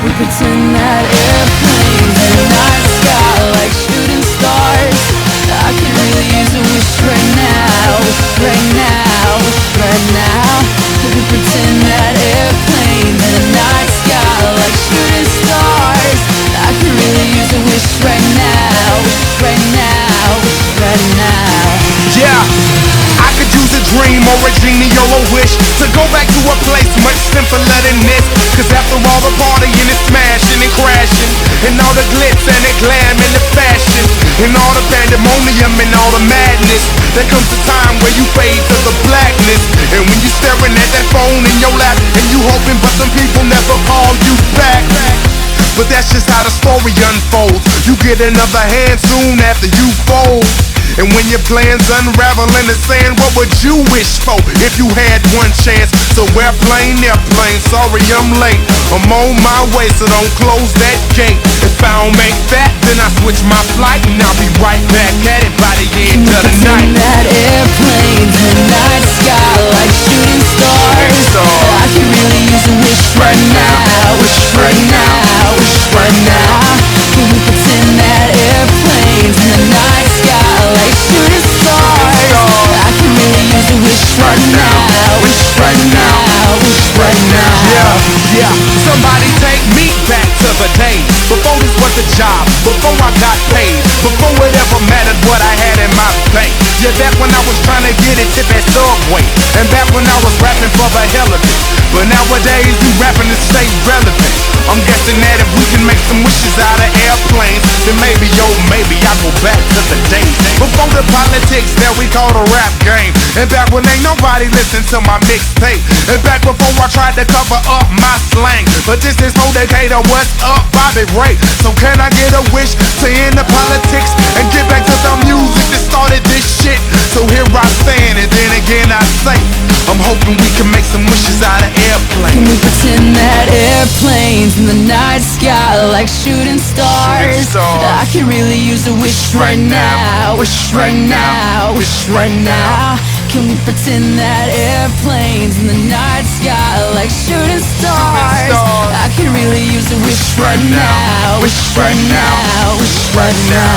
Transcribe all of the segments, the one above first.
We pretend that airplanes in the night sky like shooting stars. I could really use a wish right now, wish right now, wish right now. We pretend that airplanes in the night sky like shooting stars. I could really use a wish right now, wish right now, wish right now. Yeah, I could use a dream or a genie or a wish to go back to a place much simpler than this. Cause after all the partying and smashing and crashing, and all the glitz and the glam and the fashion, and all the pandemonium and all the madness, there comes a time where you fade to the blackness. And when you're staring at that phone in your lap, and you hoping but some people never call you back. But that's just how the story unfolds. You get another hand soon after you fold. And when your plans unravel in the sand, what would you wish for if you had one chance? So airplane, sorry I'm late. I'm on my way, so don't close that gate. If I don't make that, then I switch my flight, and I'll be right back at it by the end of the night. That airplanes in the night sky like shooting stars. I could really use a wish right now, wish right now, wish right now. Can we pretend that airplanes in the night sky like shooting stars? I can really use a wish right now, wish right now, wish right now. Yeah, somebody take me back to the days before this was a job, before I got paid, before it ever mattered what I had in my bank. Yeah, back when I was trying to get it tip at Subway, and back when I was rapping for the hell of it. But nowadays we rapping to stay relevant. I'm guessing that if we can make some wishes out of airplanes, then maybe, yo, maybe I'll go back to the days before the politics that we call the rap game. And back when ain't nobody listened to my mixtape. And back before I tried to cover up my slang. But this is for Decatur, what's up, Bobby Ray? So can I get a wish to end the politics and get back to the music that started this shit? So here I stand, and then again I say, I'm hoping we can make some wishes out of airplanes. Can we pretend that airplanes in the night sky like shooting stars? I could really use a wish right now, wish right now, wish right now. Can we pretend that airplanes in the night sky like shooting stars? I could really use a wish right now, wish right now, wish right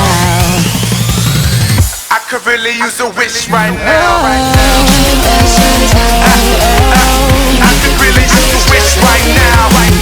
now. I could really use a wish right now. I could really use a wish right now.